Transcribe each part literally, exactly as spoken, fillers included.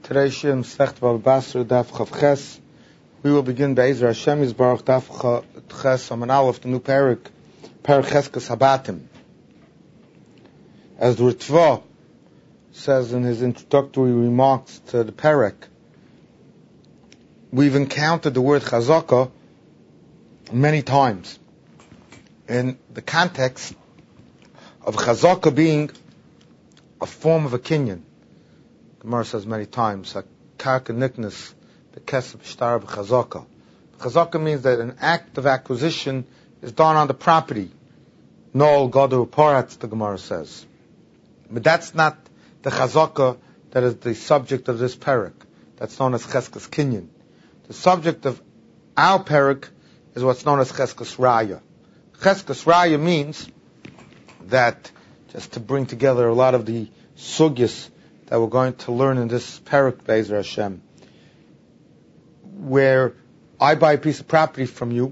Today's Shir Masechet Bava Basra Daf Chav. We will begin by Be'ezer Hashem Yisbarach Daf Ches Amud Aleph, the new parak, Parak Cheskas Habatim. As the Ritva says in his introductory remarks to the parak, we've encountered the word Chazaka many times in the context of Chazaka being a form of a kinyan. Gemara says many times, "Karka niknas bekesef shtar b'chazaka." Chazaka means that an act of acquisition is done on the property. Nol gadu paratz, the Gemara says. But that's not the chazaka that is the subject of this parak. That's known as cheskas kinyan. The subject of our parak is what's known as cheskas raya. Cheskas raya means that, just to bring together a lot of the sugyas that we're going to learn in this parak Be'ezer Hashem, where I buy a piece of property from you,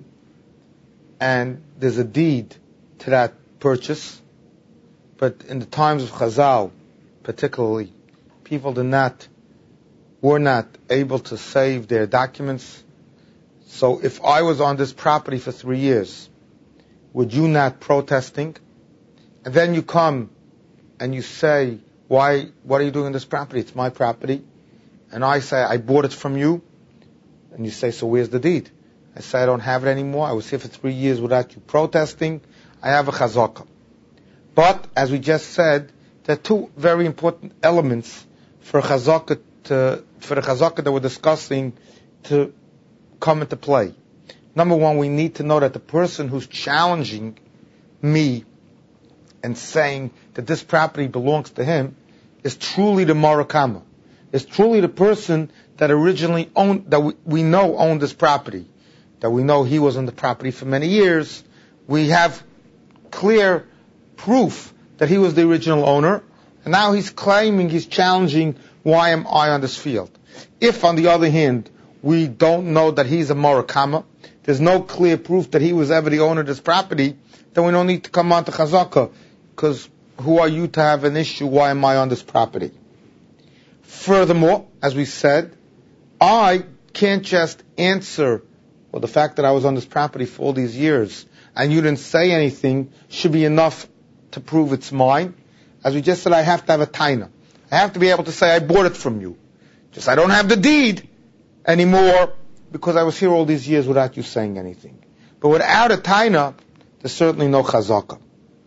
and there's a deed to that purchase, but in the times of Chazal, particularly, people did not, were not able to save their documents. So if I was on this property for three years, would you not protesting, and then you come and you say, Why, what are you doing in this property? It's my property. And I say, I bought it from you. And you say, so where's the deed? I say, I don't have it anymore. I was here for three years without you protesting. I have a chazaka. But, as we just said, there are two very important elements for a chazaka to, for the chazaka that we're discussing to come into play. Number one, we need to know that the person who's challenging me and saying that this property belongs to him is truly the Marakama, is truly the person that originally owned, that we, we know owned this property, that we know he was on the property for many years. We have clear proof that he was the original owner, and now he's claiming, he's challenging, why am I on this field? If, on the other hand, we don't know that he's a Marakama, there's no clear proof that he was ever the owner of this property, then we don't need to come on to Chazaka, because who are you to have an issue? Why am I on this property? Furthermore, as we said, I can't just answer, well, the fact that I was on this property for all these years and you didn't say anything should be enough to prove it's mine. As we just said, I have to have a taina. I have to be able to say I bought it from you. Just I don't have the deed anymore because I was here all these years without you saying anything. But without a taina, there's certainly no chazaka.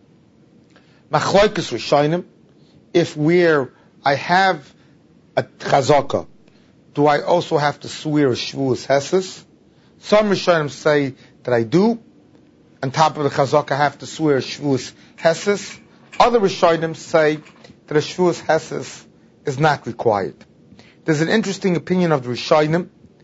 Machloikus Rishonim, if where I have a chazaka, do I also have to swear a shvuas heses? Some Rishonim say that I do. On top of the chazaka, I have to swear a shvuas heses. Other Rishonim say that a shvuas heses is not required. There's an interesting opinion of the Rishonim,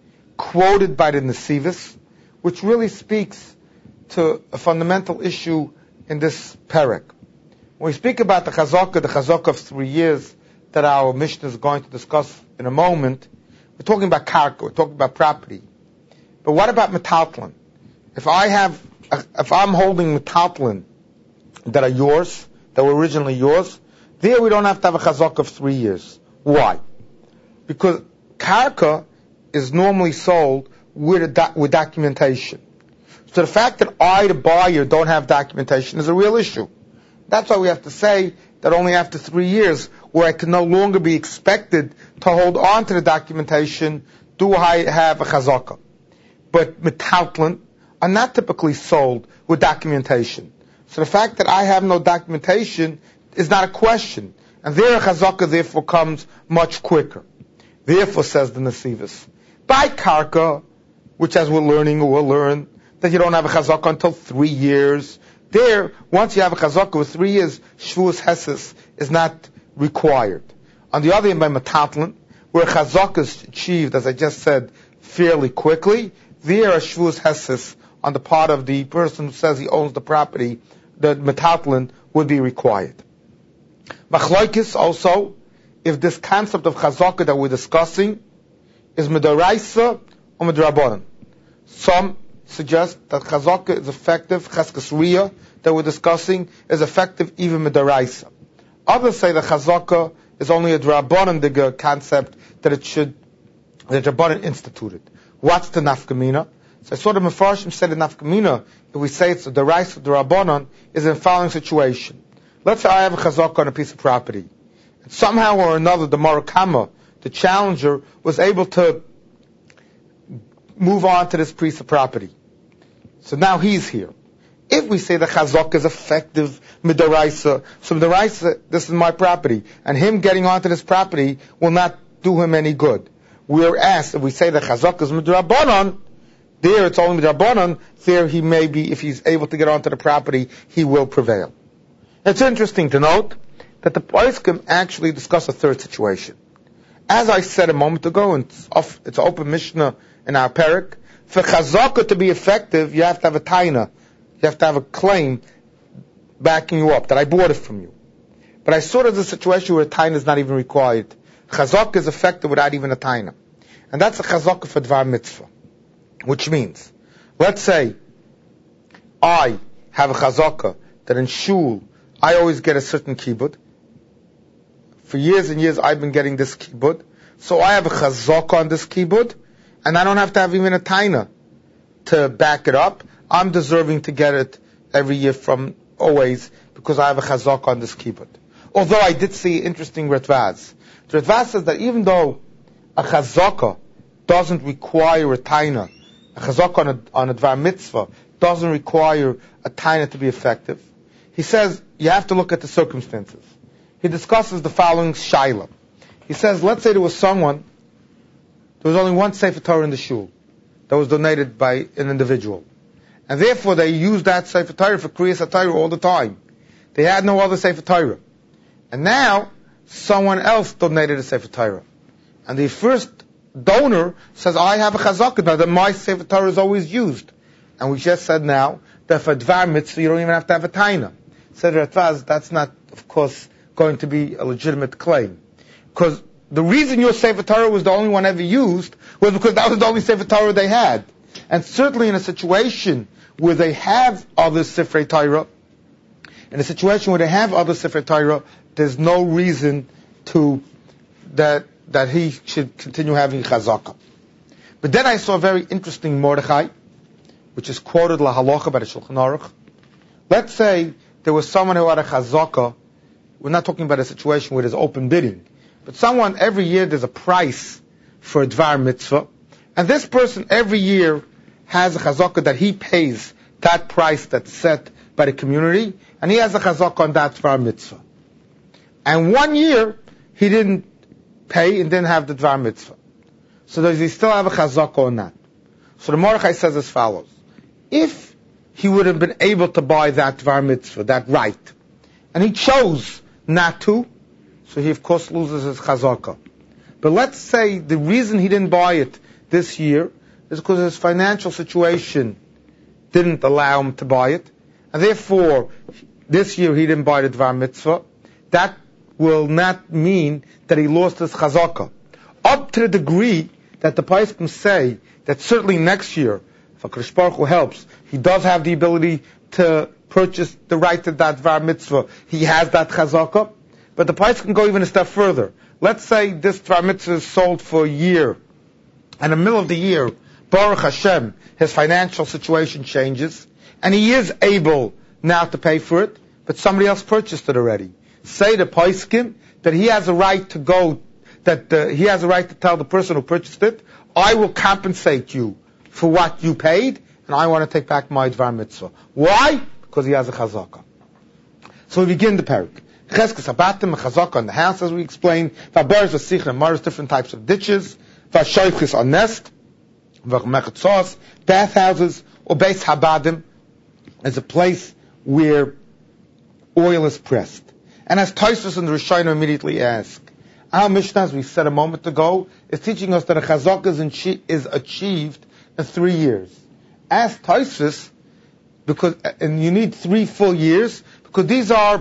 quoted by the Nesivos, which really speaks to a fundamental issue in this parak. When we speak about the chazaka, the chazaka of three years that our Mishnah is going to discuss in a moment, we're talking about karka, we're talking about property. But what about metaltlin? If I have, if I'm holding metaltlin that are yours, that were originally yours, there we don't have to have a chazaka of three years. Why? Because karka is normally sold with a do- with documentation. So the fact that I, the buyer, don't have documentation is a real issue. That's why we have to say that only after three years, where I can no longer be expected to hold on to the documentation, do I have a chazaka. But metaltlin are not typically sold with documentation. So the fact that I have no documentation is not a question. And their chazaka therefore comes much quicker. Therefore, says the Nesivos, by karka, which as we're learning or we'll learn, that you don't have a chazaka until three years, there, once you have a chazaka with three years, shvuas heses is not required. On the other hand, by metaltlin, where chazaka is achieved, as I just said, fairly quickly, there a shvuas heses on the part of the person who says he owns the property, the metaltlin would be required. Machloikis also, if this concept of chazaka that we're discussing is midoraisa or midrabanan. Some suggest that chazaka is effective, cheskas riyah that we're discussing is effective even midaraisa. Others say that chazaka is only a Drabanan concept that it should, that Drabanan instituted. What's the nafkamina? So I saw the Mefarshim said in nafkamina, if we say it's the rice of the Rabbanon, is in the following situation. Let's say I have a chazaka on a piece of property. And somehow or another, the Marakama, the challenger, was able to move on to this piece of property. So now he's here. If we say the chazaka is effective midaraisa, so midaraisa, this is my property, and him getting onto this property will not do him any good. Whereas if we say the chazaka is midrabanan, there it's only midrabanan, there he may be, if he's able to get onto the property, he will prevail. It's interesting to note that the poskim actually discuss a third situation. As I said a moment ago, and it's, off, it's an open Mishnah in our parak, for chazaka to be effective, you have to have a taina. You have to have a claim backing you up, that I bought it from you. But I saw there's a situation where a taina is not even required. Chazaka is effective without even a taina. And that's a chazaka for dvar mitzvah. Which means, let's say, I have a chazaka that in shul, I always get a certain kibbud. For years and years I've been getting this kibbud. So I have a chazaka on this kibbud, and I don't have to have even a taina to back it up. I'm deserving to get it every year from always because I have a chazaka on this kibbud. Although I did see interesting Ritvaz. The Ritvaz says that even though a chazaka doesn't require a taina, a chazaka on a, on a dvar mitzvah doesn't require a taina to be effective, he says you have to look at the circumstances. He discusses the following shaila. He says, let's say there was someone, there was only one Sefer Torah in the shul that was donated by an individual. And therefore they used that Sefer Torah for Kriyas HaTorah all the time. They had no other Sefer Torah. And now, someone else donated a Sefer Torah. And the first donor says, I have a chazakah, now that my Sefer Torah is always used. And we just said now, that for Dvar Mitzvah you don't even have to have a taina. Said Ratvaz, that's not, of course, going to be a legitimate claim. Because the reason your Sefer Torah was the only one ever used was because that was the only Sefer Torah they had. And certainly in a situation where they have other Sefer Torah, in a situation where they have other Sefer Torah, there's no reason to, that, that he should continue having chazaka. But then I saw a very interesting Mordechai, which is quoted la halacha by the Shulchan Aruch. Let's say there was someone who had a chazaka. We're not talking about a situation where there's open bidding, but someone, every year there's a price for a dvar mitzvah, and this person every year has a chazaka that he pays that price that's set by the community, and he has a chazaka on that dvar mitzvah. And one year he didn't pay and didn't have the dvar mitzvah. So does he still have a chazaka or not? So the Mordechai says as follows: if he would have been able to buy that dvar mitzvah, that right, and he chose not to, so he of course loses his chazaka. But let's say the reason he didn't buy it this year is because his financial situation didn't allow him to buy it, and therefore this year he didn't buy the dvar mitzvah. That will not mean that he lost his chazaka. Up to the degree that the poskim say that certainly next year, if HaKadosh Baruch Hu helps, he does have the ability to purchase the right to that dvar mitzvah. He has that chazaka. But the price can go even a step further. Let's say this dvar mitzvah is sold for a year, and in the middle of the year, Baruch Hashem, his financial situation changes, and he is able now to pay for it, but somebody else purchased it already. Say the poskim that he has a right to go, that uh, he has a right to tell the person who purchased it, I will compensate you for what you paid, and I want to take back my dvar mitzvah. Why? Because he has a chazaka. So we begin the parak. Cheskes habatim, a chazaka on the house, as we explained. Vaberes v'sichel and maris, different types of ditches. Vashoichis on nest. V'mechetzos, bathhouses, or beis habadim, is a place where oil is pressed. And as Tosfos and the Rishonim immediately ask, our Mishnah, as we said a moment ago, is teaching us that a chazaka is, is achieved in three years. As Tosfos, because, and you need three full years, because these are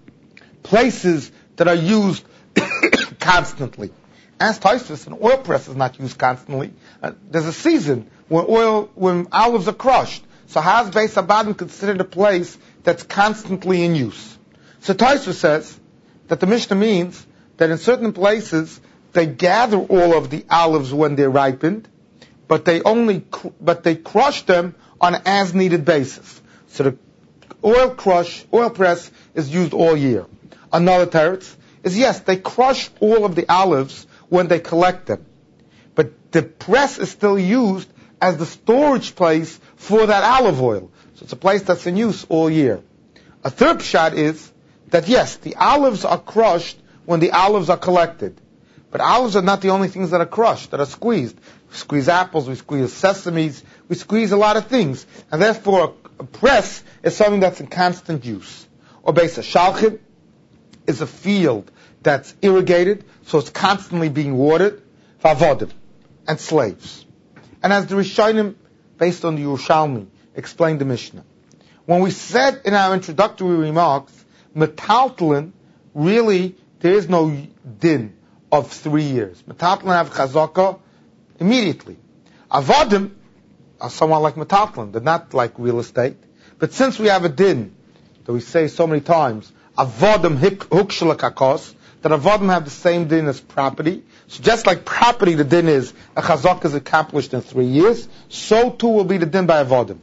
places that are used constantly. As Tosfos, an oil press is not used constantly. Uh, there's a season when oil, when olives are crushed. So how is Beis Habadim considered a place that's constantly in use? So Tosfos says that the Mishnah means that in certain places they gather all of the olives when they're ripened, but they only but they crush them on an as-needed basis. So the oil crush, oil press is used all year. Another teretz is yes, they crush all of the olives when they collect them, but the press is still used as the storage place for that olive oil. So it's a place that's in use all year. A third pshat is that yes, the olives are crushed when the olives are collected. But olives are not the only things that are crushed, that are squeezed. We squeeze apples, we squeeze sesames, we squeeze a lot of things. And therefore, a press is something that's in constant use. Or base a shalchim is a field that's irrigated, so it's constantly being watered. Vavodim, and slaves. And as the Rishonim, based on the Yerushalmi, explained the Mishnah. When we said in our introductory remarks, metaltalin, really, there is no din of three years. Metaltalin have chazaka immediately. Avodim are somewhat like metaltalin. They're not like real estate. But since we have a din, that we say so many times, avodim hukshalakakos, that avodim have the same din as property. So just like property, the din is a chazaka is accomplished in three years, so too will be the din by avodim.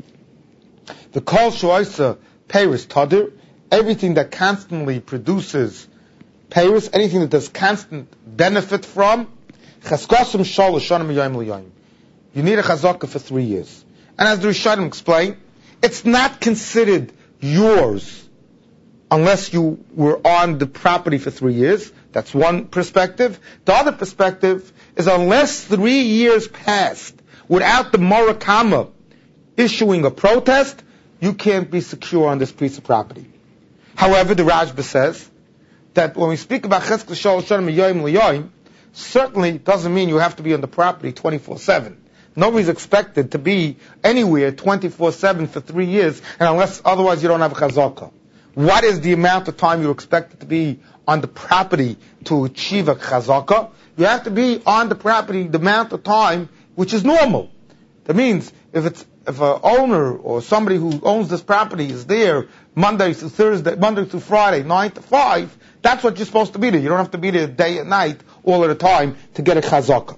The kol shoisa peiris tadir, everything that constantly produces peiris, anything that there's constant benefit from, chaskosim shalosh shanim yom l'yom. You need a chazaka for three years. And as the Rishonim explain, it's not considered yours unless you were on the property for three years. That's one perspective. The other perspective is unless three years passed without the Morakama issuing a protest, you can't be secure on this piece of property. However, the Rashba says that when we speak about Cheskel Shal Shanim Yoim L'Yoim, certainly doesn't mean you have to be on the property twenty-four seven. Nobody's expected to be anywhere twenty-four seven for three years, and unless otherwise you don't have a chazaka. What is the amount of time you're expected to be on the property to achieve a chazaka? You have to be on the property the amount of time which is normal. That means if it's if an owner or somebody who owns this property is there Monday to Thursday, Monday to Friday, nine to five, that's what you're supposed to be there. You don't have to be there day and night all of the time to get a chazaka.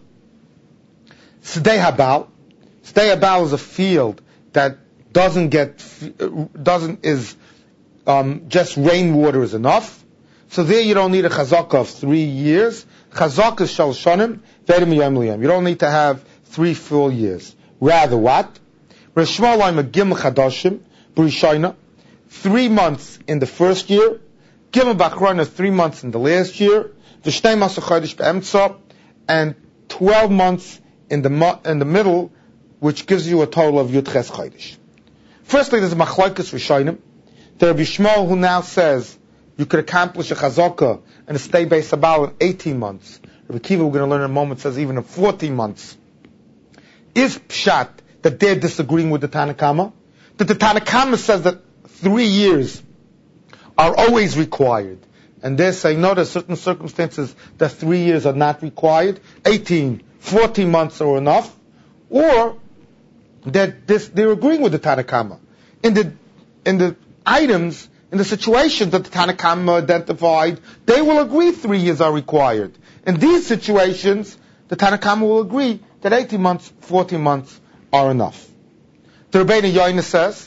Sdei Habal. Sdei Habal is a field that doesn't get, doesn't, is, um, just rainwater is enough. So there you don't need a chazaka of three years. Chazaka is shal shanim, vedim yom liyom. You don't need to have three full years. Rather what? Reshmalayim a gimel chadashim, b'rishayna, three months in the first year, gimel b'achrona, three months in the last year, v'shnei masach chodesh be'emtza, and twelve months in the in the middle, which gives you a total of Yud Ches Chodesh. Firstly, there's a Machlokes Rishonim. There Rabbi Shmuel who now says you could accomplish a Chazaka and a stay base about in eighteen months. Rabbi Kiva, we're going to learn in a moment, says even in fourteen months. Is Pshat that they're disagreeing with the Tanakama? That the Tanakama says that three years are always required. And they're saying, no, there's certain circumstances that three years are not required. eighteen, fourteen months are enough. Or that this, they're agreeing with the Tanakama. In the, in the items, in the situations that the Tanakama identified, they will agree three years are required. In these situations, the Tanakama will agree that eighteen months, fourteen months are enough. The Rebbeinu Yoina says,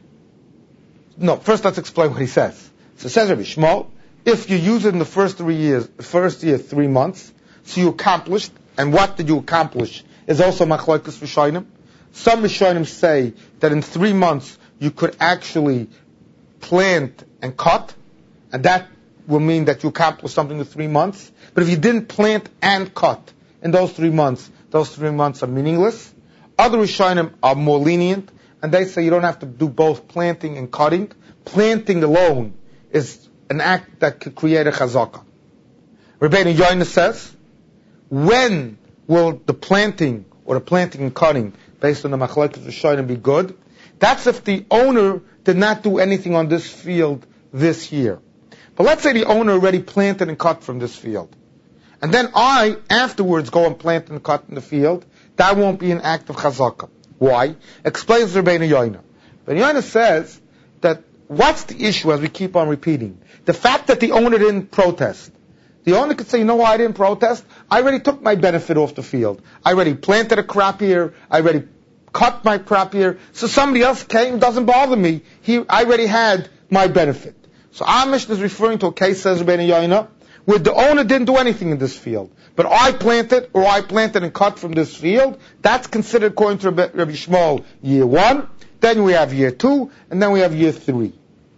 no, first let's explain what he says. So it says Rabbi Shmuel, if you use it in the first three years, first year, three months, so you accomplished, and what did you accomplish is also Machlokes Rishonim. Some Rishonim say that in three months you could actually plant and cut, and that will mean that you accomplished something in three months. But if you didn't plant and cut in those three months, those three months are meaningless. Other Rishonim are more lenient, and they say you don't have to do both planting and cutting. Planting alone is an act that could create a chazaka. Rebbeinu Yoina says, when will the planting or the planting and cutting, based on the Machlokes Rishonim, be good? That's if the owner did not do anything on this field this year. But let's say the owner already planted and cut from this field. And then I, afterwards, go and plant and cut in the field. That won't be an act of chazaka. Why? Explains Rebbeinu Yoina. Rebbeinu Yoina says that what's the issue, as we keep on repeating? The fact that the owner didn't protest. The owner could say, you know why I didn't protest? I already took my benefit off the field. I already planted a crop here. I already cut my crop here. So somebody else came, doesn't bother me. He, I already had my benefit. So our Mishnah is referring to a case, says Rabbeinu Yoina, where the owner didn't do anything in this field. But I planted, or I planted and cut from this field. That's considered, according to Rabbi, Rabbi Shmuel, year one. Then we have year two, and then we have year three.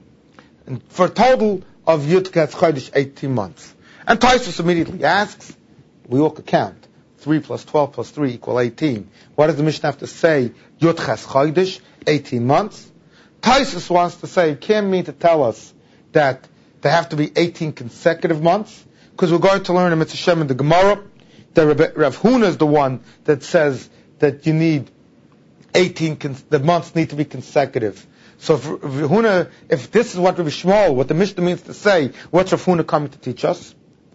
And for a total of Yud Ches Chodesh, eighteen months. And Taisus immediately asks, we all could count. three plus twelve plus three equal eighteen. What does the Mishnah have to say? Yud Ches Chodesh, eighteen months. Taisus wants to say, it can't mean to tell us that there have to be eighteen consecutive months, because we're going to learn in Mitzvah Shem in the Gemara that Rav Huna is the one that says that you need eighteen, the months need to be consecutive. So if Rav Huna, if this is what Rav Shmuel, what the Mishnah means to say, what's Rav Huna coming to teach us?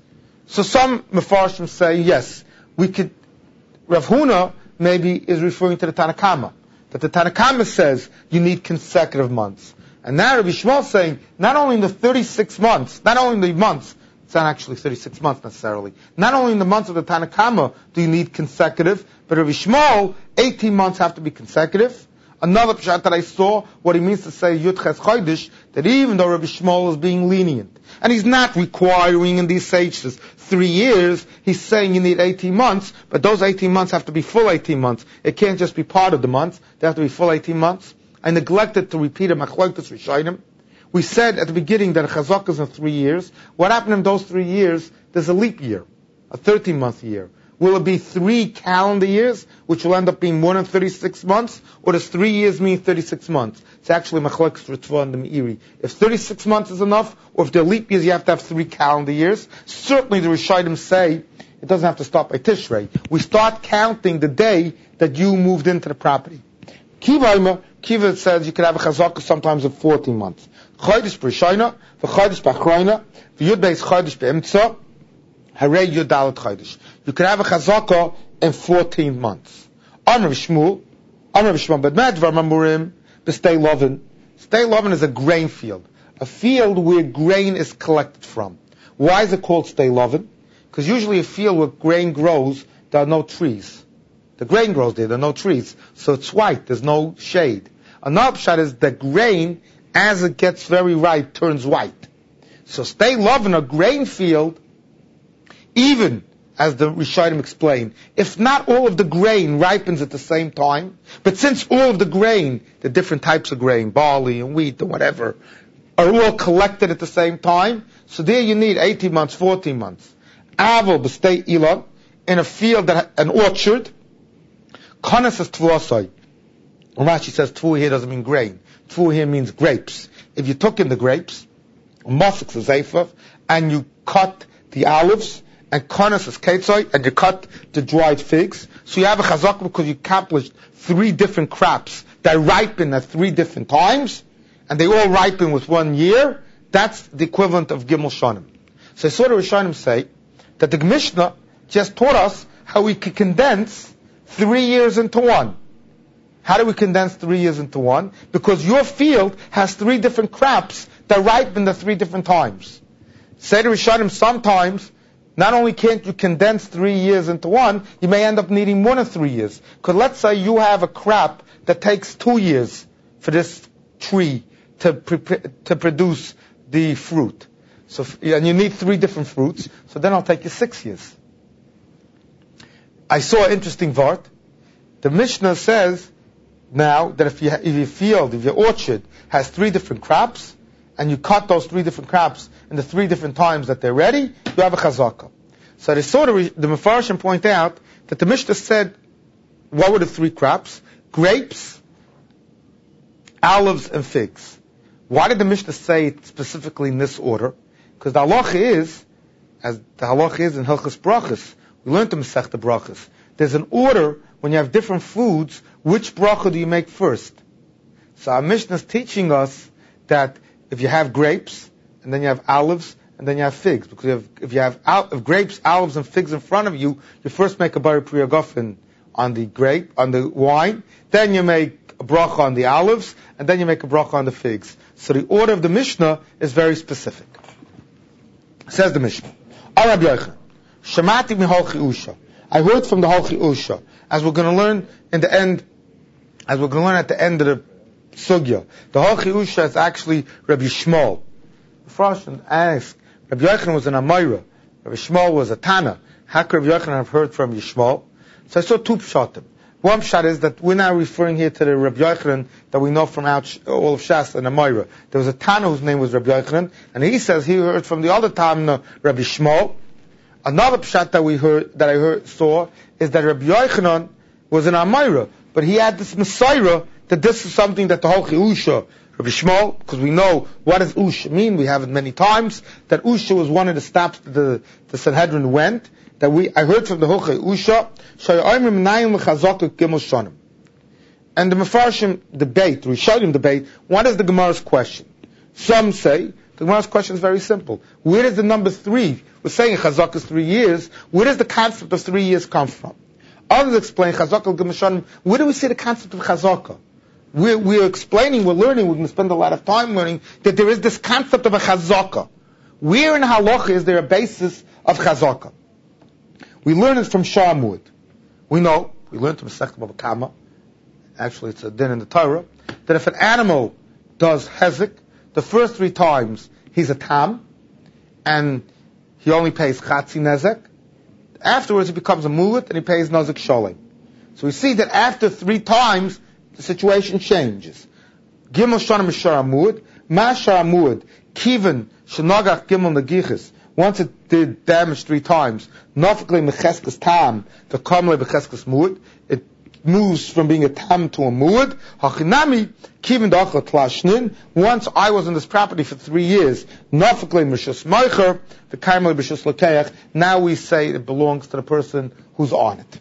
So some Mefarshim say, yes, we could, Rav Huna maybe is referring to the Tanna Kama, that the Tanna Kama says you need consecutive months. And now Rabbi Shmuel is saying, not only in the thirty-six months, not only in the months, it's not actually thirty-six months necessarily, not only in the months of the Tanna Kama do you need consecutive, but Rabbi Shmuel, eighteen months have to be consecutive. Another pshat that I saw, what he means to say, Yud Ches Chodesh, that even though Rabbi Shmuel is being lenient, and he's not requiring in these sages three years, he's saying you need eighteen months, but those eighteen months have to be full eighteen months. It can't just be part of the month, they have to be full eighteen months. I neglected to repeat a Machlokes Rishonim. We said at the beginning that a Chazak is in three years. What happened in those three years? There's a leap year, a thirteen-month year. Will it be three calendar years, which will end up being more than thirty-six months, or does three years mean thirty-six months? It's actually Machlokes Ritva and the Meiri. If thirty-six months is enough, or if they're leap years, you have to have three calendar years. Certainly the Rishonim say it doesn't have to start by Tishrei. We start counting the day that you moved into the property. Kiva, Kiva says you can have a chazaka sometimes of fourteen months. Chodesh b'Rishayna, v'chodesh b'Achrayna, v'yud beis chodesh b'Emtza, harei yud dalet chodesh. You can have a chazaka in fourteen months. Amar Shmuel, Amar Shmuel, but medvar mamurim b'stei lovin. Stei lovin is a grain field, a field where grain is collected from. Why is it called stei lovin? Because usually a field where grain grows, there are no trees. The grain grows there, there are no trees. So it's white, there's no shade. Another pshat is the grain, as it gets very ripe, turns white. So stay love in a grain field, even, as the Rishonim explain, if not all of the grain ripens at the same time, but since all of the grain, the different types of grain, barley and wheat and whatever, are all collected at the same time, so there you need eighteen months, fourteen months. Aval b'stei ilan, in a field, that an orchard, Kanas is tvuasai. Rashi says tvu here doesn't mean grain. Tvu here means grapes. If you took in the grapes, Masik is Zayfav, and you cut the olives, and Kanas is Ketzai, and you cut the dried figs, so you have a chazak because you accomplished three different crops that ripen at three different times, and they all ripen with one year. That's the equivalent of Gimel Shanim. So I saw the Rishonim say that the Mishnah just taught us how we could condense three years into one. How do we condense three years into one? Because your field has three different crops that ripen at three different times. Say to Rishonim, sometimes, not only can't you condense three years into one, you may end up needing more than three years. Because let's say you have a crop that takes two years for this tree to pre- to produce the fruit. So, and you need three different fruits, so then it'll take you six years. I saw an interesting vart. The Mishnah says now that if, you, if your field, if your orchard has three different crops, and you cut those three different crops in the three different times that they're ready, you have a chazaka. So they saw the, the Mefarshim point out that the Mishnah said, what were the three crops? Grapes, olives, and figs. Why did the Mishnah say it specifically in this order? Because the halacha is, as the halacha is in Hilchos Brachos, we learned the Masechta Brachos. There's an order when you have different foods, which bracha do you make first? So our Mishnah is teaching us that if you have grapes, and then you have olives, and then you have figs, because you have, if you have al- if grapes, olives, and figs in front of you, you first make a bari priya gofen on the grape, on the wine, then you make a bracha on the olives, and then you make a bracha on the figs. So the order of the Mishnah is very specific. Says the Mishnah, Al Rabbi Yochanan, Shemati mi Holchi Usha. I heard from the Holchi Usha, as we're going to learn in the end, as we're going to learn at the end of the Sugya. The Holchi Usha is actually Rabbi Shmuel. Frost asked, Rabbi Yochanan was an Amayra, Rabbi Shmuel was a Tana. How could Rabbi Yochanan have heard from Yishmael? So I saw two pshatim. One pshat is that we're now referring here to the Rabbi Yochanan that we know from out all of Shas and Amayra. There was a Tana whose name was Rabbi Yochanan, and he says he heard from the other Tana, Rabbi Shmuel. Another pshat that we heard, that I heard, saw, is that Rabbi Yochanan was an Amayra, but he had this Messiah that this is something that the Holchi Usha, Rabbi Shmuel, because we know what does Usha mean, we have it many times, that Usha was one of the stops that the, the Sanhedrin went, that we, I heard from the Holchi Usha, and the Mefarshim debate, the Rishonim debate, what is the Gemara's question? Some say, the Gemara's question is very simple. Where does the number three, we're saying Chazak is three years, where does the concept of three years come from? Others explain Chazak al-Gemeshanim, where do we see the concept of Chazaka? We're, we're explaining, we're learning, we're going to spend a lot of time learning, that there is this concept of a Chazaka. Where in Halacha is there a basis of Chazaka? We learn it from Shamud. We know, we learned from Masechet Bava Kama, actually it's a din in the Torah, that if an animal does Hezek, the first three times he's a Tam, and he only pays Chatzi Nezek. Afterwards he becomes a Mu'ut, and he pays Nezek Sholem. So we see that after three times, the situation changes. Gimel Shana Mishar Amud, Mashar Amud, Kiven, Shanagach Gimel Nagichis. Once it did damage three times, Nofakle Mecheskes Tam, the Kamle Becheskes Mu'ud, it moves from being a Tam to a Mu'ud. Hachinami, Kiven Dachla Tlashnin, once I was on this property for three years, Nofakle Meshus Meicher, the Kamle Beshus Lakeach, now we say it belongs to the person who's on it.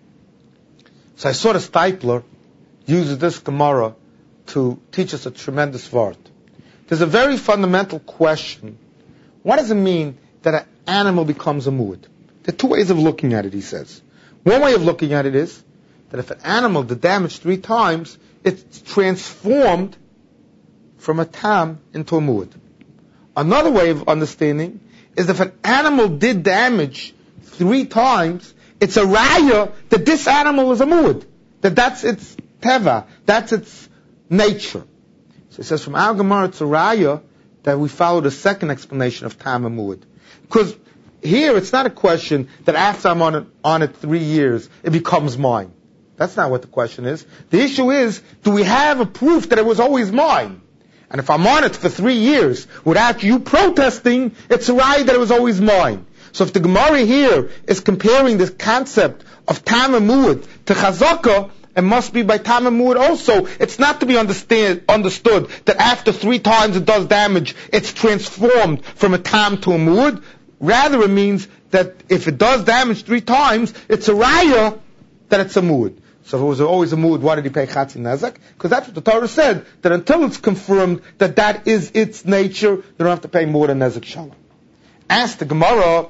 So I saw the Stipler uses this Gemara to teach us a tremendous word. There's a very fundamental question. What does it mean that an animal becomes a mu'ud? There are two ways of looking at it, he says. One way of looking at it is that if an animal did damage three times, it's transformed from a tam into a mu'ud. Another way of understanding is that if an animal did damage three times, it's a raya that this animal is a mu'ud. That that's its teva, that's its nature. So he says from our Gemara it's a raya that we follow the second explanation of tam and mu'ud. Because here it's not a question that after I'm on it, on it three years, it becomes mine. That's not what the question is. The issue is, do we have a proof that it was always mine? And if I'm on it for three years without you protesting, it's a raya that it was always mine. So if the Gemara here is comparing this concept of tam and mu'ud to chazaka, it must be by tam and mu'ud also. It's not to be understand, understood that after three times it does damage, it's transformed from a tam to a mu'ud. Rather, it means that if it does damage three times, it's a raya that it's a mu'ud. So if it was always a mu'ud, why did he pay chatzi nezek? Because that's what the Torah said, that until it's confirmed that that is its nature, you don't have to pay more than nezek shalom. Ask the Gemara,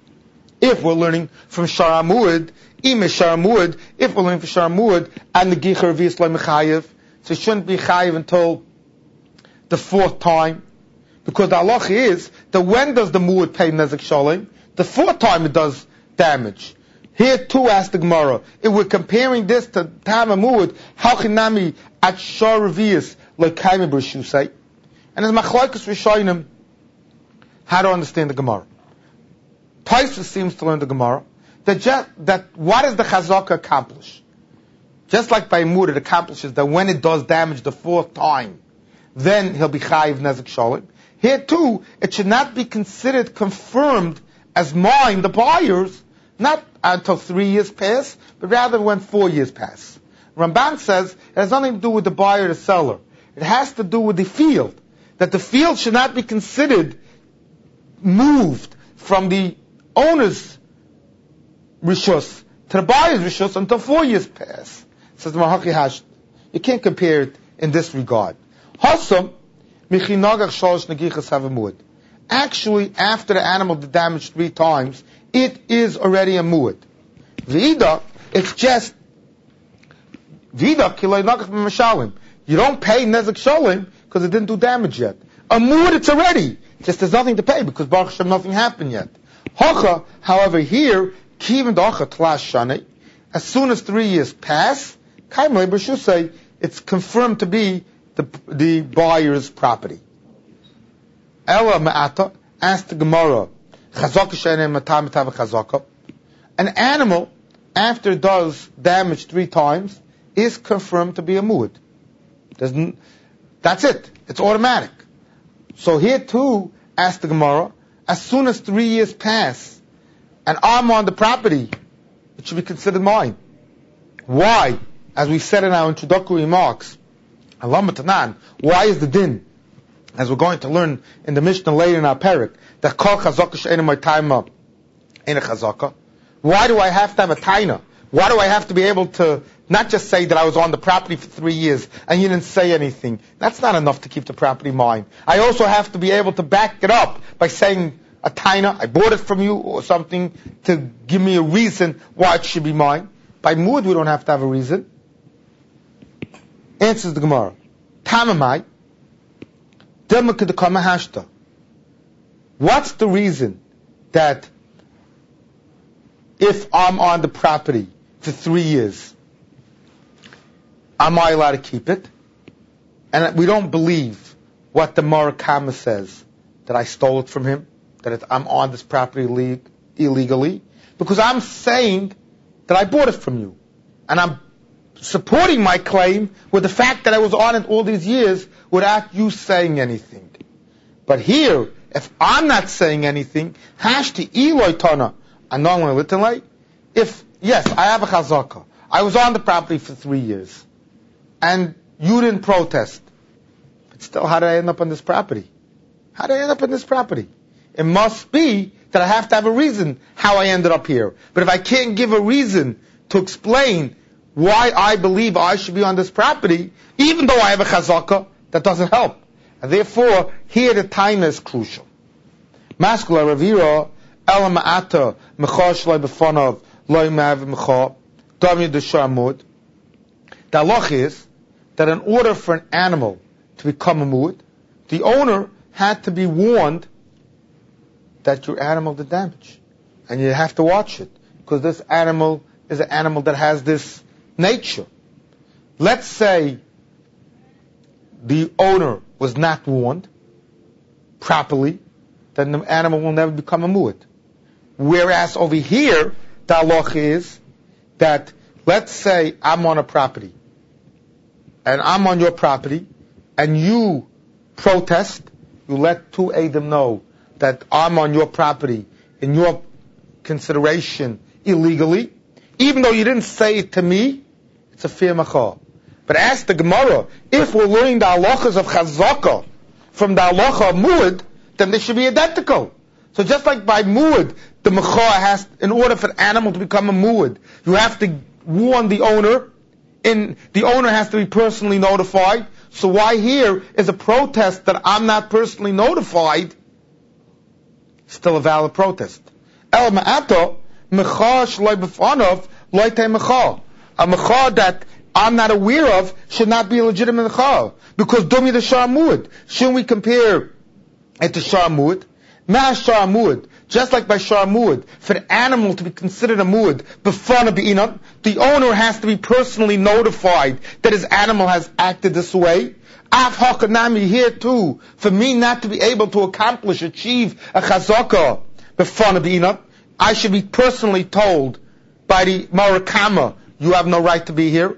if we're learning from Shara Mu'ud, Shara if we're learning from Shara Mu'ud, and the Gicher V'Yisla Mechayev, so it shouldn't be Chayev until the fourth time, because the halacha is that when does the Mu'ud pay Nezek Shalom? The fourth time it does damage. Here too, asked the Gemara, if we're comparing this to Tam Mu'ud, how chinami at Shar Revius like Kaime B'Rishusay? And as Machlokes Rishonim, how to understand the Gemara. Tosfos seems to learn the Gemara that just, that what does the Chazaka accomplish? Just like by Mu'ud it accomplishes that when it does damage the fourth time, then he'll be Chayiv Nezek Shalom. Here too, it should not be considered confirmed as mine, the buyer's, not until three years pass, but rather when four years pass. Ramban says it has nothing to do with the buyer or the seller. It has to do with the field. That the field should not be considered moved from the owner's rishus to the buyer's rishus until four years pass. Says the Mahaki Hash. You can't compare it in this regard. Hasam, michinagach shalosh negichas have a mu'ud. Actually, after the animal did damage three times, it is already a mu'ud. V'ida, it's just V'ida kilay nagach b'mashalim. You don't pay nezek shalom because it didn't do damage yet. A mu'ud, it's already. Just there's nothing to pay because Baruch Hashem nothing happened yet. Hocha, however, here, Kivin Docha Tlash Shani, as soon as three years pass, Kaimle B'Shusay, it's confirmed to be the, the buyer's property. Ella Ma'ata, asked the Gemara, Chazaka Shene Matam Matav Chazaka, an animal, after it does damage three times, is confirmed to be a muad. Doesn't, that's it. It's automatic. So here too, asked the Gemara, as soon as three years pass, and I'm on the property, it should be considered mine. Why? As we said in our introductory remarks, why is the din, as we're going to learn in the Mishnah later in our parak, that kol chazaka she'ena my time up in a chazaka? Why do I have to have a taina? Why do I have to be able to not just say that I was on the property for three years and you didn't say anything? That's not enough to keep the property mine. I also have to be able to back it up by saying a taina, I bought it from you or something to give me a reason why it should be mine. By muad we don't have to have a reason. Answers the Gemara. Tamamai, demakadakama hashta. What's the reason that if I'm on the property for three years, am I allowed to keep it? And we don't believe what the Murakama says, that I stole it from him, that it, I'm on this property le- illegally, because I'm saying that I bought it from you. And I'm supporting my claim with the fact that I was on it all these years without you saying anything. But here, if I'm not saying anything, hashti iloy tana, if, yes, I have a chazaka, I was on the property for three years, and you didn't protest, but still, how did I end up on this property? How did I end up on this property? It must be that I have to have a reason how I ended up here. But if I can't give a reason to explain why I believe I should be on this property, even though I have a chazaka, that doesn't help. And therefore, here the time is crucial. Maskula Ravira, Ela Ma'ata, Mecha Shloi B'Fonov, Loi Ma'av Mecha, Dami D'Shamud. The halach is that in order for an animal to become a muad, the owner had to be warned that your animal did damage. And you have to watch it, because this animal is an animal that has this nature. Let's say the owner was not warned properly, then the animal will never become a muad. Whereas over here, the halach is that, let's say I'm on a property, and I'm on your property, and you protest, you let two Adam know that I'm on your property in your consideration illegally, even though you didn't say it to me, it's a fair macha. But ask the Gemara, if we're learning the halachas of chazaka from the halacha of muad, then they should be identical. So just like by muad, the macha has, in order for the animal to become a muad, you have to warn the owner, and the owner has to be personally notified. So why here is a protest that I'm not personally notified still a valid protest? El ma'ato, mecha shloi b'fanov, loi te mecha. A mecha that I'm not aware of should not be a legitimate mecha. Because dumi the sharmud. Shouldn't we compare it to sharmud? Ma sharmud. Just like by sharmud, for the animal to be considered a muad, b'fana b'inat, the owner has to be personally notified that his animal has acted this way. Af hakanami here too, for me not to be able to accomplish, achieve a chazaka, b'fana b'inat, I should be personally told by the Murakama, you have no right to be here.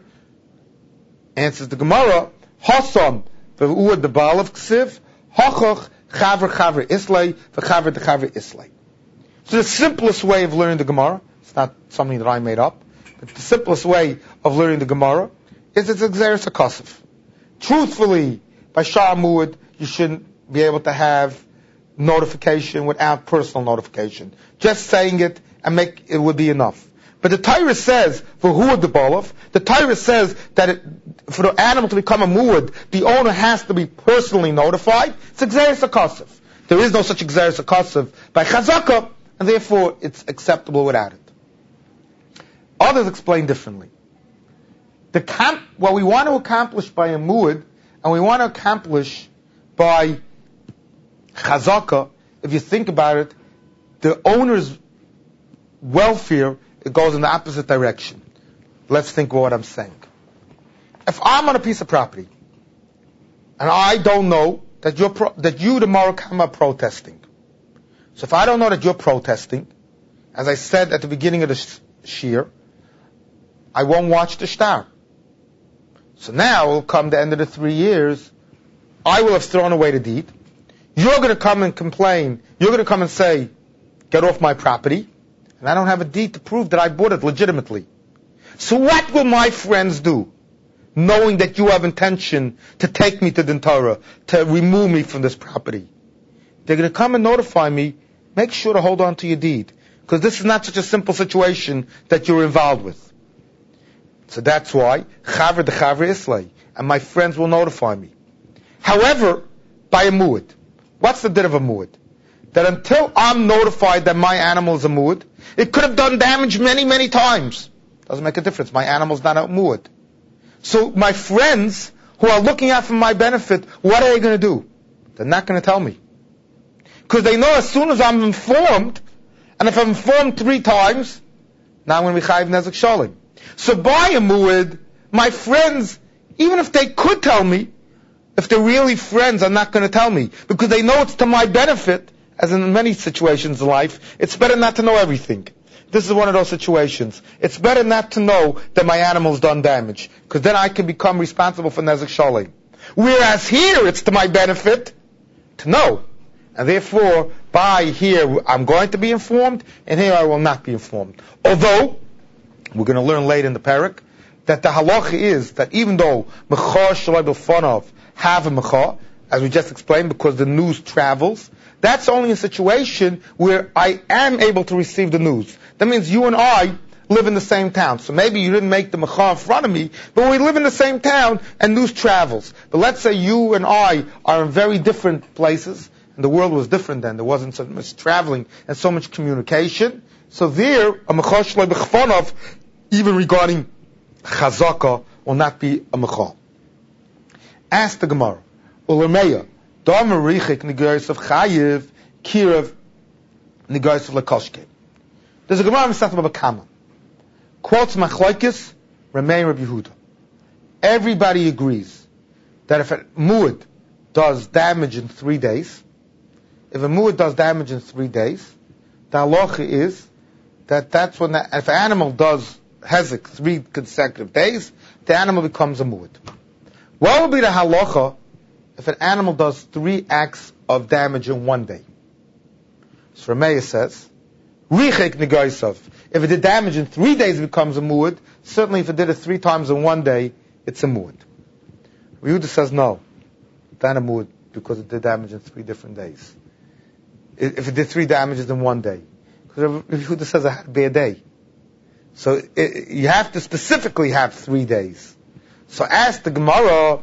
Answers the Gemara, Hasam, v'uad the Baal of Ksiv, Hachach, Chaver Chaver Islay, v'chaver the Chaver Islay. So the simplest way of learning the Gemara, it's not something that I made up, but the simplest way of learning the Gemara is it's Xeris HaKosov. Truthfully, by Shah Muad, you shouldn't be able to have notification without personal notification. Just saying it and make it would be enough. But the Torah says, for Huad the Bolof, the Torah says that it, for the animal to become a muad, the owner has to be personally notified. It's Xeris HaKosov. There is no such Xeris HaKosov by Chazaka, and therefore it's acceptable without it. Others explain differently. The camp, what we want to accomplish by a muad, and we want to accomplish by chazaka, if you think about it, the owner's welfare, it goes in the opposite direction. Let's think of what I'm saying. If I'm on a piece of property, and I don't know that you're pro- that you, the Morokam, are protesting. So if I don't know that you're protesting, as I said at the beginning of the sh- shir, I won't watch the shtar. So now, will come the end of the three years, I will have thrown away the deed. You're going to come and complain. You're going to come and say, get off my property. And I don't have a deed to prove that I bought it legitimately. So what will my friends do, knowing that you have intention to take me to the Torah, to remove me from this property? They're going to come and notify me, make sure to hold on to your deed. Because this is not such a simple situation that you're involved with. So that's why, Chavre de Chavre Islay, and my friends will notify me. However, by a mu'ud. What's the din of a mu'ud? That until I'm notified that my animal is a mu'ud, it could have done damage many, many times. Doesn't make a difference. My animal's not a mu'ud. So my friends who are looking out for my benefit, what are they going to do? They're not going to tell me. Because they know as soon as I'm informed, and if I'm informed three times, now I'm going to be chayiv nezek shalim. So by a mu'ud, my friends, even if they could tell me, if they're really friends, are not going to tell me. Because they know it's to my benefit, as in many situations in life, it's better not to know everything. This is one of those situations. It's better not to know that my animal's done damage, because then I can become responsible for nezek shalim. Whereas here, it's to my benefit to know. And therefore, by here, I'm going to be informed, and here I will not be informed. Although, we're going to learn later in the parak, that the halacha is that even though mecha shalai b'fanov have a mecha, as we just explained, because the news travels, that's only a situation where I am able to receive the news. That means you and I live in the same town. So maybe you didn't make the mecha in front of me, but we live in the same town and news travels. But let's say you and I are in very different places, and the world was different then. There wasn't so much traveling and so much communication. So there, a mecha shalai b'fanov, even regarding chazaka, will not be a mecha. Ask the Gemara, Ulemeya, Domer Richik Negais of Chayiv, Kirav Negais of Lakoshke. There's a Gemara in Masechet Baba Kama. Quotes Machlokes, Ramei Rabbi Yehuda. Everybody agrees that if a mu'ud does damage in three days, if a mu'ud does damage in three days, the halacha is that that's when, the, if an animal does hezek three consecutive days, the animal becomes a mu'ud. What would be the halacha if an animal does three acts of damage in one day? So Rameh says, Richek negaisav. If it did damage in three days, it becomes a mu'ud. Certainly if it did it three times in one day, it's a mu'ud. Yehuda says no, it's not a mu'ud because it did damage in three different days. If it did three damages in one day. Because Yehuda says it had to be a day. So it, you have to specifically have three days. So ask the Gemara,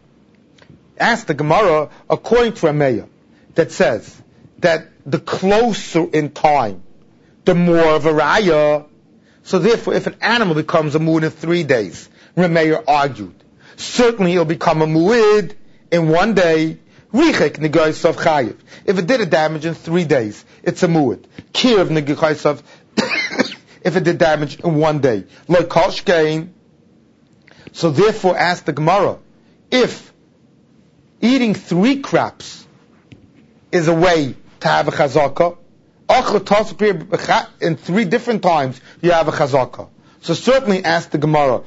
ask the Gemara according to Rameya, that says that the closer in time, the more of a raya. So therefore, if an animal becomes a mu'ud in three days, Rameya argued, certainly it'll become a mu'ud in one day. Richek negaisav chayiv. If it did a damage in three days, it's a mu'ud. Kirav negaisav. If it did damage in one day, like koshkein. So therefore, ask the Gemara, if eating three crops is a way to have a chazaka, in three different times you have a chazaka. So certainly ask the Gemara,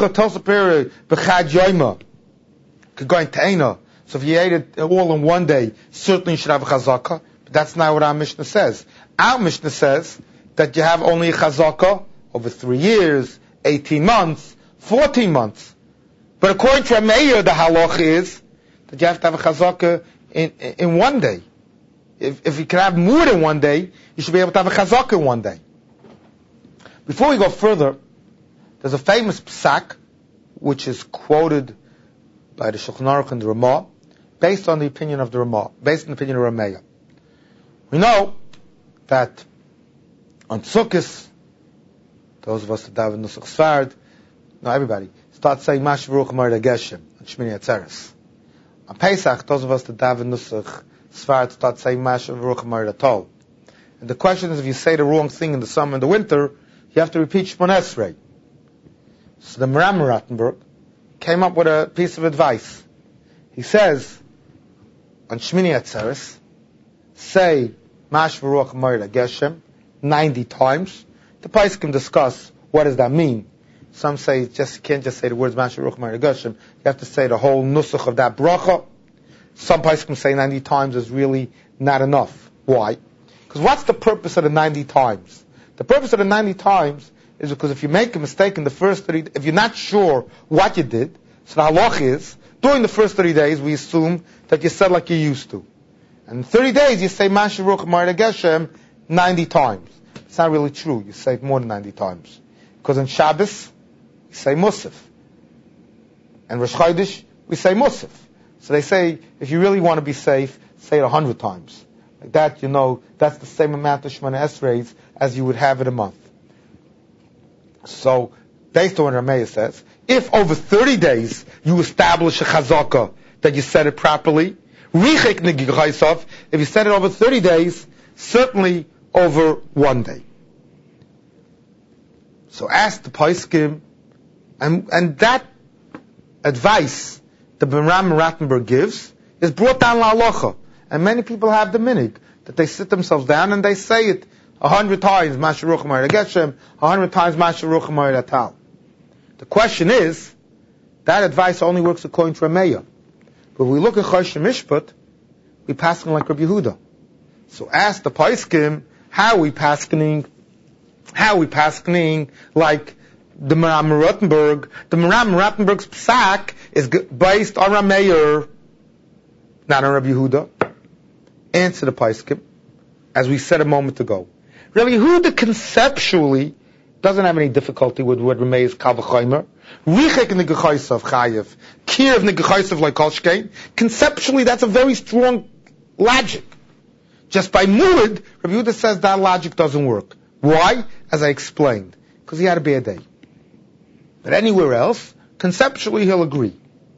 so if you ate it all in one day, certainly you should have a chazaka. But that's not what our Mishnah says. Our Mishnah says that you have only a chazaka over three years, eighteen months, fourteen months. But according to Rameya, the halach is that you have to have a chazaka in, in one day. If, if you can have more than one day, you should be able to have a chazaka in one day. Before we go further, there's a famous psak, which is quoted by the Shulchan Aruch and the Ramah, based on the opinion of the Ramah, based on the opinion of Rameya. We know that on Sukkot, those of us that daven Nusach Sfard, no, everybody, start saying Mash V'ruch Marda Geshem, on Shmini Atzeres. On Pesach, those of us that daven Nusach Sfard start saying Mash V'ruch Marda Tol. And the question is, if you say the wrong thing in the summer and the winter, you have to repeat Shemona Esrei. So the Maram Rattenberg came up with a piece of advice. He says, on Shmini Atzeres, say Mash V'ruach Moira Geshem ninety times. The Pais can discuss what does that mean. Some say just you can't just say the words Mash V'ruach Moira Geshem. You have to say the whole nusach of that bracha. Some Pais can say ninety times is really not enough. Why? Because what's the purpose of the ninety times? The purpose of the ninety times is because if you make a mistake in the first thirty, if you're not sure what you did, so the halach is, during the first thirty days, we assume that you said like you used to. And in thirty days, you say Mash V'ruach Moira Geshem ninety times. It's not really true. You say it more than ninety times. Because on Shabbos, you say Musaf. And Rosh Chodesh, we say Musaf. So they say, if you really want to be safe, say it a hundred times. Like that, you know, that's the same amount of Shemona Esreis as you would have in a month. So, based on what Rameya says, if over thirty days you establish a chazaka that you said it properly, richek negigaisav, if you said it over thirty days, certainly over one day. So ask the Paiskim, and, and that advice the Maram Rattenberg gives is brought down la halacha. And many people have the minig that they sit themselves down and they say it a hundred times, Mash V'ruach Moira Geshem, a hundred times, Mash V'ruach Moira Tal. The question is, that advice only works according to Rameya. But if we look at Choshen Mishpat, we paskin like Rabbi Yehuda. So ask the Paiskim, how are we paskening, how are we paskening like the Maram Rattenberg? The Maram Rattenberg's psak is based on Rameya, not on Rabbi Yehuda. Answer the Paiskim, as we said a moment ago. Rabbi Yehuda conceptually doesn't have any difficulty with what Rameya is Kal V'chomer. Richek negechaisav chayev, kirv negechaisav like kolshkein. Conceptually, that's a very strong logic. Just by muad, Rabbi Yehuda says that logic doesn't work. Why? As I explained, because he had a bad day. But anywhere else, conceptually he'll agree.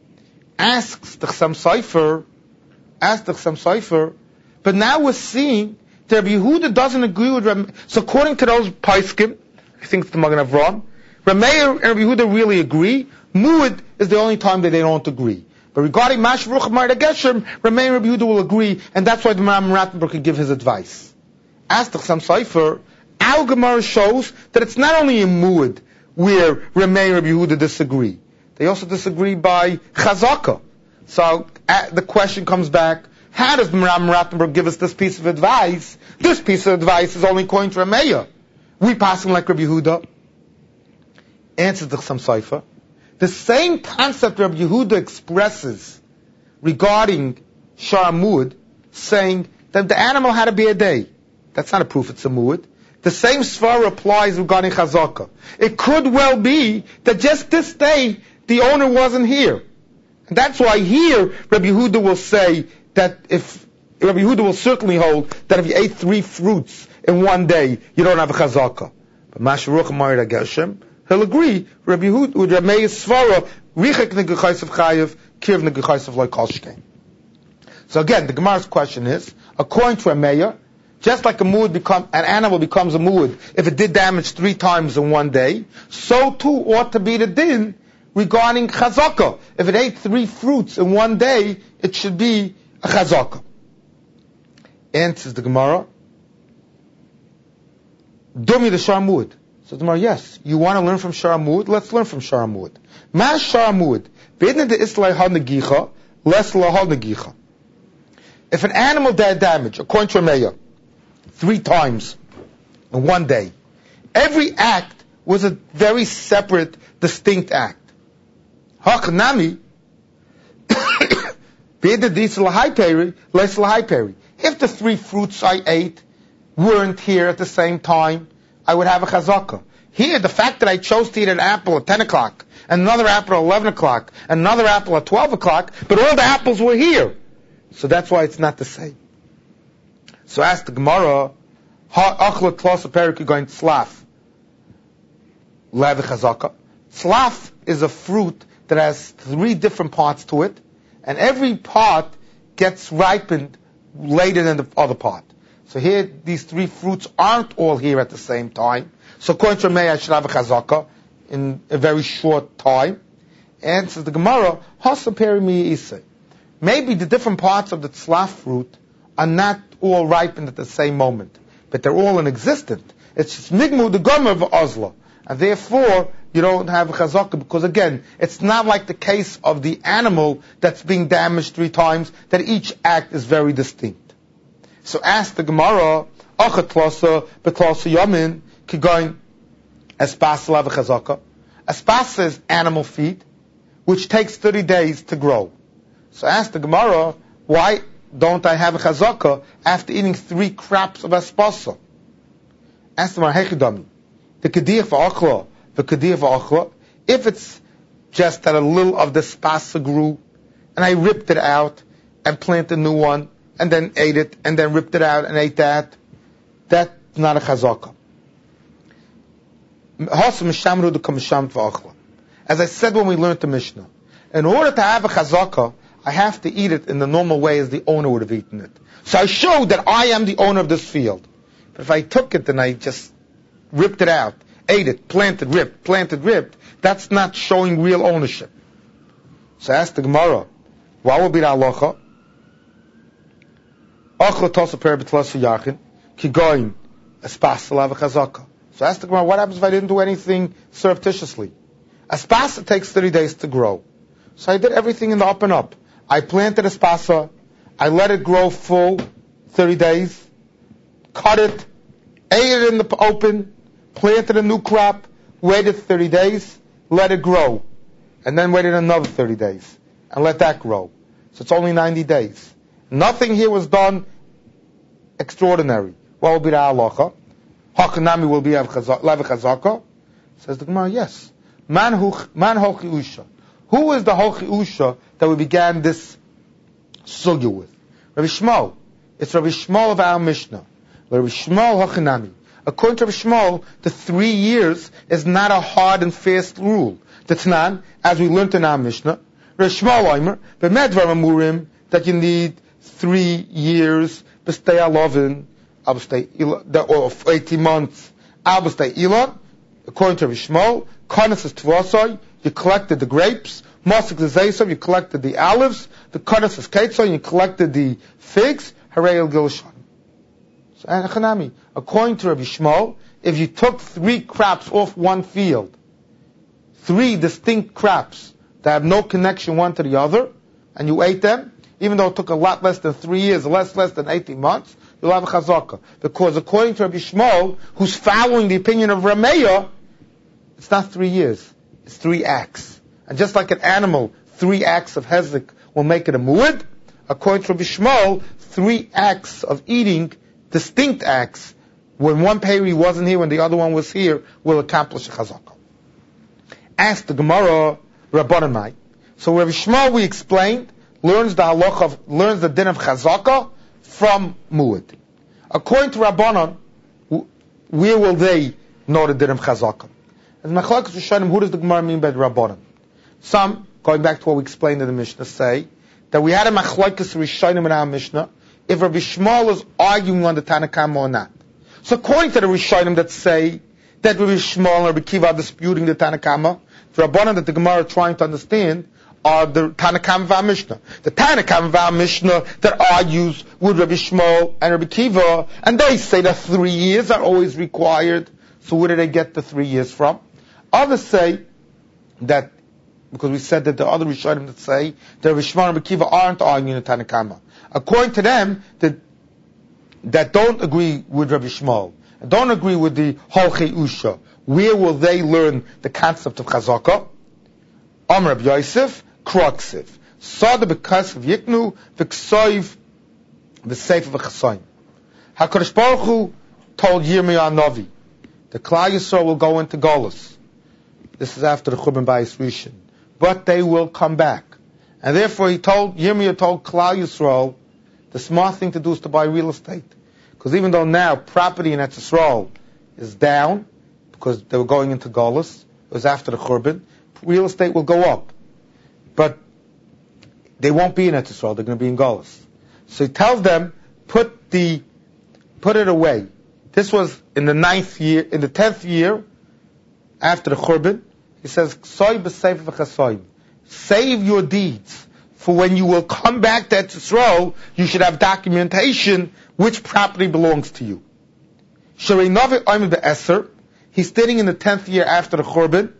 Asks the Chassam Sofer, asks the Chassam Sofer, but now we're seeing that Rabbi Yehuda doesn't agree with Rameya. So according to those Paiskim, I think it's the Magen Avraham, Rameya and Rabbi Yehuda really agree. Muad is the only time that they don't agree. But regarding Mash V'ruach Moira Geshem, Rameya and Rabbi Yehuda will agree, and that's why the Maram Rattenberg could give his advice. Ask the Chassam Sofer, our Gemara shows that it's not only in Muad where Rameya and Rabbi Yehuda disagree. They also disagree by Chazaka. So uh, the question comes back, how does Maram Rattenberg give us this piece of advice? This piece of advice is only according to Rameya. We pass him like Rabbi Yehuda. Answers the Chassam Sofer. The same concept Rabbi Yehuda expresses regarding Shar Muad, saying that the animal had to be a day. That's not a proof it's a Muad. The same svara applies regarding Chazaka. It could well be that just this day the owner wasn't here. And that's why here Rabbi Yehuda will say that if Rabbi Yehuda will certainly hold that if you ate three fruits in one day, you don't have a Chazaka. But Mash V'ruach Moira Geshem, he'll agree Rabbi Yehuda with Rameya's svara, richek negechaisav chayev, kirv negechaisav like kolshkein. So again, the Gemara's question is, according to Rameya, just like a muad become, an animal becomes a muad if it did damage three times in one day, so too ought to be the din regarding chazaka. If it ate three fruits in one day, it should be a chazaka. Answers the Gemara, Dumi the Shar Muad. So the Gemara, yes, you want to learn from Shar Muad? Let's learn from Shar Muad. Ma Shar Muad, B'idna de Islay ha negicha, les la ha negicha. If an animal did damage, according to Rameya, three times in one day, every act was a very separate, distinct act. Hachnami, if the three fruits I ate weren't here at the same time, I would have a chazaka. Here, the fact that I chose to eat an apple at ten o'clock, and another apple at eleven o'clock, and another apple at twelve o'clock, but all the apples were here. So that's why it's not the same. So ask the Gemara, Achla Tlosa Perik going Slaf. Lev Chazaka. Slaf is a fruit that has three different parts to it, and every part gets ripened later than the other part. So here, these three fruits aren't all here at the same time. So according to Rameh, I should have a chazaka in a very short time. And says the Gemara, Hasa peri mi isay. Maybe the different parts of the tzlaf fruit are not all ripened at the same moment, but they're all in existence. It's just nigmu the gomer of ozla. And therefore, you don't have a chazaka, because again, it's not like the case of the animal that's being damaged three times, that each act is very distinct. So ask the Gemara, Achat tlasa, betlasa yamin, kigoin, espasa lav chazaka. Espasa is animal feed, which takes thirty days to grow. So ask the Gemara, why don't I have a chazaka after eating three crops of espasa? Ask the Gemara, hechidami, the kedir v'achla, the kedir v'achla, if it's just that a little of the espasa grew, and I ripped it out, and planted a new one, and then ate it, and then ripped it out and ate that, that's not a chazaka. As I said when we learned the Mishnah, in order to have a chazaka, I have to eat it in the normal way as the owner would have eaten it. So I showed that I am the owner of this field. But if I took it and I just ripped it out, ate it, planted, ripped, planted, ripped, that's not showing real ownership. So I asked the Gemara, what will be the halacha? Achla tosa peribetlasu yachin, kigoin, espasa lav chazaka. So I asked the Gemara, what happens if I didn't do anything surreptitiously? Espasa takes thirty days to grow. So I did everything in the up and up. I planted espasa, I let it grow full, thirty days, cut it, ate it in the open, planted a new crop, waited thirty days, let it grow, and then waited another thirty days, and let that grow. So it's only ninety days. Nothing here was done extraordinary. What will be the halacha? Hakanami will be lav chazaka. Says the Gemara, yes. Man hochi usha. Who is the hochi usha that we began this sugya with? Rabbi Shmuel. It's Rabbi Shmuel of our Mishnah. Rabbi Shmuel Hakanami. According to Rabbi Shmuel, the three years is not a hard and fast rule. The Tanan, as we learned in our Mishnah, Rabbi Shmuel Omer, b'medvar amurim, that you need three years, b'stei alovin, or eighteen months, al b'stei ilan. According to Rabbi Shmuel, Kanas is Tvasai, you collected the grapes, Masik is Zaysav, you collected the olives, the Kanas is Ketzai, you collected the figs, Harei el Gilshan. So, and Chanami, according to Rabbi Shmuel, if you took three crops off one field, three distinct crops that have no connection one to the other, and you ate them, even though it took a lot less than three years, less less than eighteen months, you'll have a chazaka. Because according to Rabbi Shmuel, who's following the opinion of Rameya, it's not three years, it's three acts. And just like an animal, three acts of hezek will make it a mu'ud, according to Rabbi Shmuel, three acts of eating, distinct acts, when one peri wasn't here, when the other one was here, will accomplish a chazaka. Ask the Gemara, Rabbanamai. So Rabbi Shmuel, we explained, learns the halacha of, learns the din of chazaka from mu'ud. According to Rabbanan, where will they know the din of chazaka? And Machlokes Rishonim, who does the Gemara mean by the Rabbanan? Some, going back to what we explained in the Mishnah, say that we had a Machlokes Rishonim in our Mishnah if Rabbi Shmuel is arguing on the Tanakama or not. So according to the Rishonim that say that Rabbi Shmuel and Rabbi Kiva are disputing the Tanakama, the Rabbanan that the Gemara is trying to understand are the Tanakama of our Mishnah. The Tanakama of our Mishnah that argues with Rabbi Shmuel and Rabbi Kiva, and they say that three years are always required. So where did they get the three years from? Others say that, because we said that the other Rishonim that say that Rabbi Shmuel and Rabbi Kiva aren't arguing the Tanakama. According to them, that, that don't agree with Rabbi Shmuel, and don't agree with the Holchei Usha, where will they learn the concept of Chazaka? Amr Rabbi Yosef, Kruksiv. Sada b'kasav yiknu, v'ksoiv v'seif v'chasoim. HaKadosh Baruch Hu told Yirmiyah Novi, the Klal Yisrael will go into Golus. This is after the Churban Bayis Rishon. But they will come back. And therefore he told, Yirmiyah told Klal Yisrael, the smart thing to do is to buy real estate. Because even though now property in Eretz Yisrael is down, because they were going into Golus, it was after the Churban, real estate will go up. But they won't be in Eretz Yisrael, they're going to be in Golus. So he tells them, put the put it away. This was in the ninth year, in the tenth year after the Churban. He says, "Soy b'seif v'chasoy." Save your deeds, for when you will come back to Eretz Yisrael, you should have documentation which property belongs to you. Sherei Novi Oimid be'Eser. He's sitting in the tenth year after the Churban,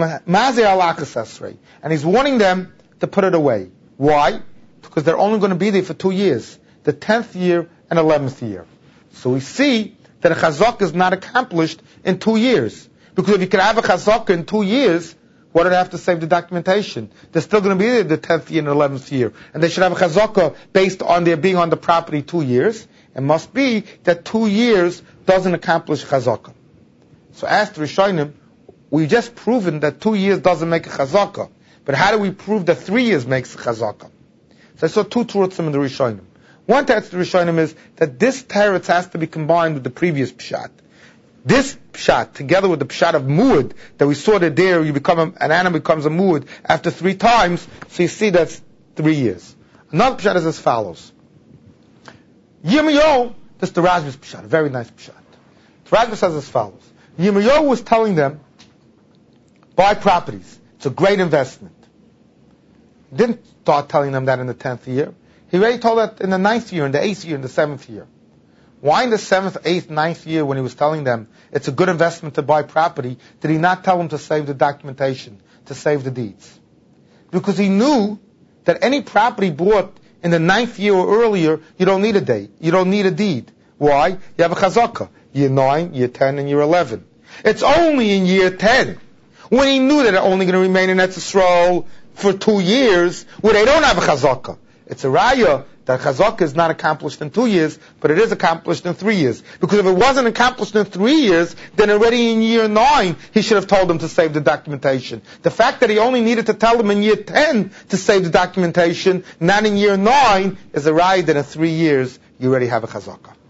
and he's warning them to put it away. Why? Because they're only going to be there for two years, the tenth year and eleventh year. So we see that a chazaka is not accomplished in two years. Because if you can have a chazaka in two years, what do they have to save the documentation? They're still going to be there the tenth year and eleventh year. And they should have a chazaka based on their being on the property two years. It must be that two years doesn't accomplish chazaka. So as to Rishonim, we just proven that two years doesn't make a chazaka. But how do we prove that three years makes a chazaka? So I saw two terutzim in the Rishonim. One teretz to the Rishonim is that this teretz has to be combined with the previous pshat. This pshat, together with the pshat of muad, that we saw that there you become a, an animal becomes a muad after three times, so you see that's three years. Another pshat is as follows. Yirmiyahu, this is the Rashbi's pshat, a very nice pshat. The Rashbi says as follows. Yirmiyahu was telling them, buy properties. It's a great investment. He didn't start telling them that in the tenth year. He already told that in the ninth year, in the eighth year, in the seventh year. Why in the seventh, eighth, ninth year, when he was telling them it's a good investment to buy property, did he not tell them to save the documentation, to save the deeds? Because he knew that any property bought in the ninth year or earlier, you don't need a date. You don't need a deed. Why? You have a chazaka. Year nine, year ten, and year eleven. It's only in year ten, when he knew that they're only going to remain in Eretz Yisrael for two years, where they don't have a chazaka. It's a raya that chazaka is not accomplished in two years, but it is accomplished in three years. Because if it wasn't accomplished in three years, then already in year nine, he should have told them to save the documentation. The fact that he only needed to tell them in year ten to save the documentation, not in year nine, is a raya that in three years, you already have a chazaka.